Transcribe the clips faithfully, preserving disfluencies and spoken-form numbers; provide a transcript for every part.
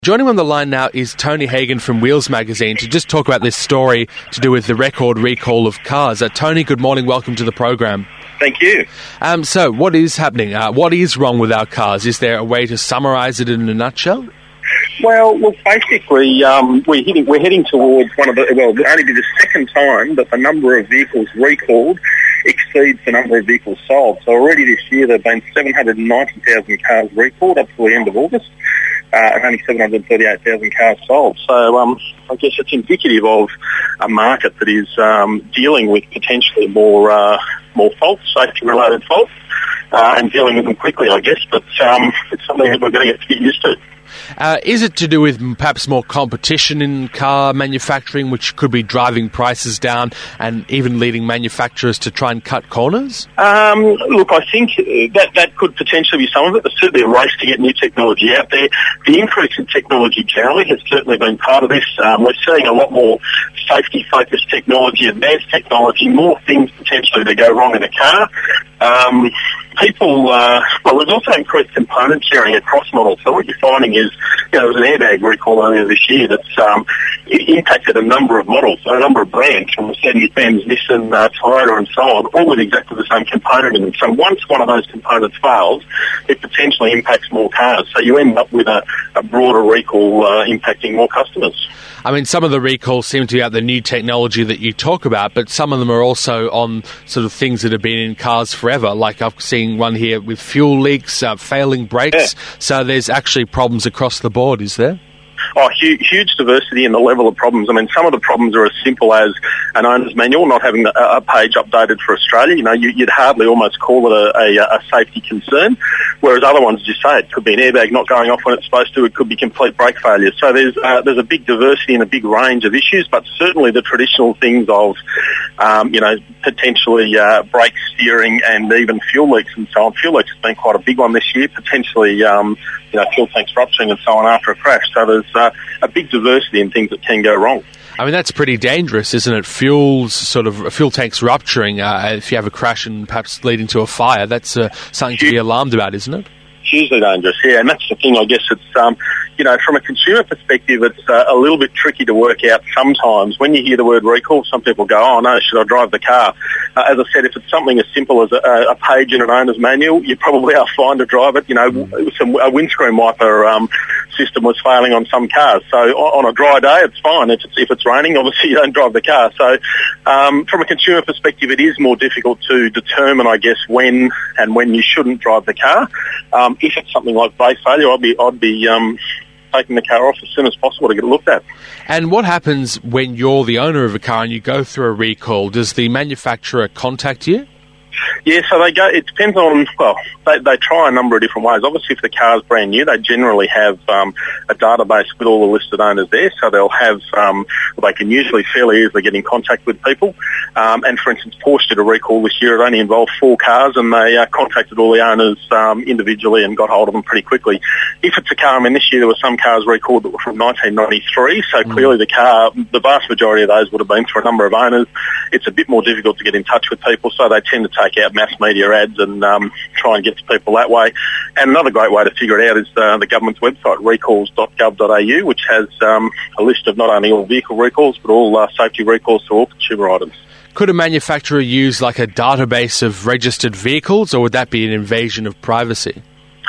Joining on the line now is Tony Hagan from Wheels Magazine to just talk about this story to do with the record recall of cars. Uh, Tony, good morning. Welcome to the program. Thank you. Um, so, what is happening? Uh, what is wrong with our cars? Is there a way to summarise it in a nutshell? Well, look, basically, um, we're, heading, we're heading towards one of the, well, it'll only be the second time that the number of vehicles recalled exceeds the number of vehicles sold. So already this year there have been seven hundred ninety thousand cars recalled up to the end of August. Uh, and only seven hundred thirty-eight thousand cars sold. So um, I guess it's indicative of a market that is um, dealing with potentially more uh, more faults, safety-related faults, uh, and dealing with them quickly, I guess. But um, it's something that we're going to get to get used to. Uh, is it to do with perhaps more competition in car manufacturing, which could be driving prices down and even leading manufacturers to try and cut corners? Um, look, I think that that could potentially be some of it. There's certainly a race to get new technology out there. The increase in technology generally has certainly been part of this. Um, we're seeing a lot more safety-focused technology, advanced technology, more things potentially that go wrong in a car. Um, people, uh, well, there's also increased component sharing across models. So what you're finding is, you know, there was an airbag recall earlier this year that's um, it impacted a number of models, a number of brands, from Mercedes-Benz, Nissan, uh, Toyota and so on, all with exactly the same component in them. So once one of those components fails, it potentially impacts more cars. So you end up with a, a broader recall uh, impacting more customers. I mean, some of the recalls seem to be about the new technology that you talk about, but some of them are also on sort of things that have been in cars forever. Like I've seen one here with fuel leaks, uh, failing brakes. Yeah. So there's actually problems across the board, is there? Oh, huge, huge diversity in the level of problems. I mean, some of the problems are as simple as an owner's manual, not having a, a page updated for Australia. You know, you, you'd hardly almost call it a, a, a safety concern, whereas other ones, as you say, it could be an airbag not going off when it's supposed to. It could be complete brake failure. So there's uh, there's a big diversity and a big range of issues, but certainly the traditional things of, um, you know, potentially uh, brake steering and even fuel leaks and so on. Fuel leaks has been quite a big one this year, potentially, um, you know, fuel tanks rupturing and so on after a crash. So there's uh, a big diversity in things that can go wrong. I mean, that's pretty dangerous, isn't it? Fuels, sort of, fuel tanks rupturing, uh, if you have a crash and perhaps leading to a fire, that's uh, something to be alarmed about, isn't it? Hugely dangerous, yeah, and that's the thing, I guess it's, um, you know, from a consumer perspective, it's uh, a little bit tricky to work out sometimes. When you hear the word recall, some people go, oh no, should I drive the car? Uh, as I said, if it's something as simple as a, a page in an owner's manual, you probably are fine to drive it. You know, mm. some, a windscreen wiper um, system was failing on some cars. So on a dry day, it's fine. If it's, if it's raining, obviously you don't drive the car. So um, from a consumer perspective, it is more difficult to determine, I guess, when and when you shouldn't drive the car. Um, if it's something like brake failure, I'd be, I'd be um, taking the car off as soon as possible to get it looked at. And what happens when you're the owner of a car and you go through a recall? Does the manufacturer contact you? Yeah, so they go, it depends on, well, they, they try a number of different ways. Obviously, if the car's brand new, they generally have um, a database with all the listed owners there, so they'll have, um, they can usually fairly easily get in contact with people. Um, and for instance, Porsche did a recall this year. It only involved four cars, and they uh, contacted all the owners um, individually and got hold of them pretty quickly. If it's a car, I mean, this year there were some cars recalled that were from nineteen ninety-three, so mm. clearly the car, the vast majority of those would have been through a number of owners. It's a bit more difficult to get in touch with people, so they tend to take out mass media ads and um, try and get to people that way. And another great way to figure it out is uh, the government's website, recalls dot gov dot a u, which has um, a list of not only all vehicle recalls, but all uh, safety recalls to all consumer items. Could a manufacturer use like a database of registered vehicles, or would that be an invasion of privacy?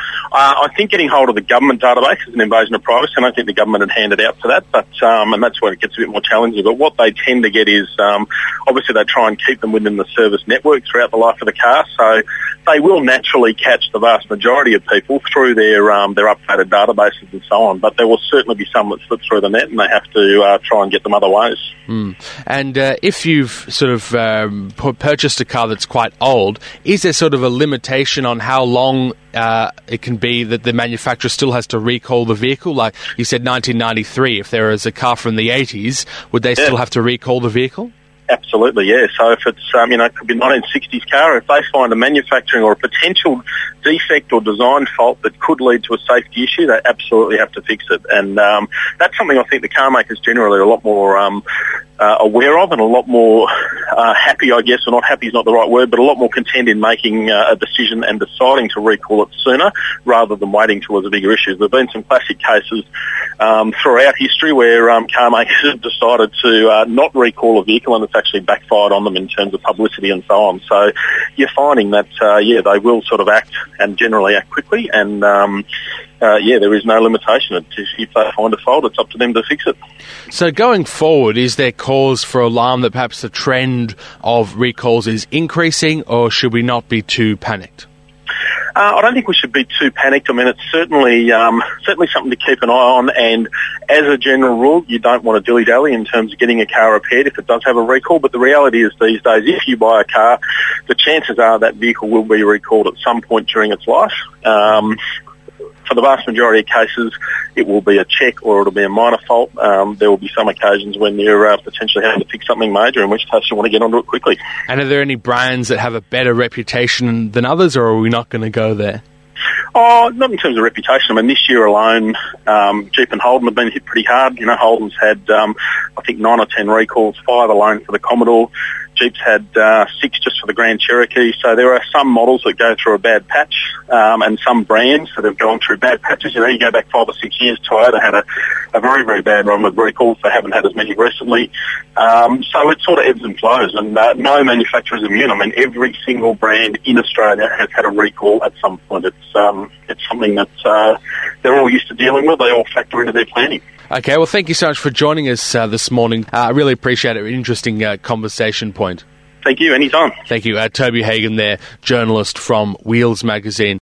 Uh, I think getting hold of the government database is an invasion of privacy, and I don't think the government had handed out to that, but um, and that's where it gets a bit more challenging. But what they tend to get is, um, obviously they try and keep them within the service network throughout the life of the car, so they will naturally catch the vast majority of people through their um, their updated databases and so on, but there will certainly be some that slip through the net, and they have to uh, try and get them other ways. Mm. And uh, if you've sort of um, purchased a car that's quite old, is there sort of a limitation on how long Uh, it can be that the manufacturer still has to recall the vehicle? Like you said, nineteen ninety-three, if there is a car from the eighties, would they yeah. still have to recall the vehicle? Absolutely, yeah. So if it's, um, you know, it could be a nineteen sixties car, if they find a manufacturing or a potential defect or design fault that could lead to a safety issue, they absolutely have to fix it. And um, that's something I think the car makers generally are a lot more um, uh, aware of and a lot more uh, happy, I guess, or not happy is not the right word, but a lot more content in making uh, a decision and deciding to recall it sooner rather than waiting towards a bigger issue. There have been some classic cases um, throughout history where um, car makers have decided to uh, not recall a vehicle and it's actually backfired on them in terms of publicity and so on. So you're finding that, uh, yeah, they will sort of act and generally act quickly and, um, uh, yeah, there is no limitation. If they find a fault, it's up to them to fix it. So going forward, is there cause for alarm that perhaps the trend of recalls is increasing, or should we not be too panicked? Uh, I don't think we should be too panicked. I mean, it's certainly um, certainly something to keep an eye on, and as a general rule, you don't want to dilly-dally in terms of getting a car repaired if it does have a recall, but the reality is these days, if you buy a car, the chances are that vehicle will be recalled at some point during its life. Um, For the vast majority of cases, it will be a check or it'll be a minor fault. Um, there will be some occasions when you're uh, potentially having to fix something major, in which case you want to get onto it quickly. And are there any brands that have a better reputation than others, or are we not going to go there? Oh, not in terms of reputation. I mean, this year alone, um, Jeep and Holden have been hit pretty hard. You know, Holden's had, um, I think, nine or ten recalls, five alone for the Commodore. Jeep's had uh, six just for the Grand Cherokee. So there are some models that go through a bad patch, um, and some brands that have gone through bad patches. You know, you go back five or six years, Toyota had a, a very, very bad run with recalls. They haven't had as many recently. Um, so it sort of ebbs and flows, and uh, no manufacturer is immune. I mean, every single brand in Australia has had a recall at some point. It's um, it's something that uh, they're all used to dealing with. They all factor into their planning. Okay, well, thank you so much for joining us uh, this morning. Uh, I really appreciate it. An interesting uh, conversation point. Thank you. Anytime. Thank you. Uh, Toby Hagan there, journalist from Wheels Magazine.